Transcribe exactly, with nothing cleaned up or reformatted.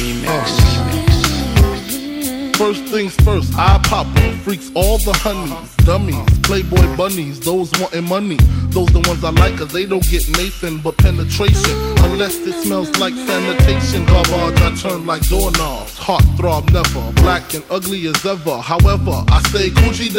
First things first, I pop her, freaks all the honeys, dummies, playboy bunnies, those wanting money. Those the ones I like cause they don't get Nathan but penetration. Unless it smells like sanitation. Garbage I turn like doorknobs, heart throb never, black and ugly as ever. However, I stay Gucci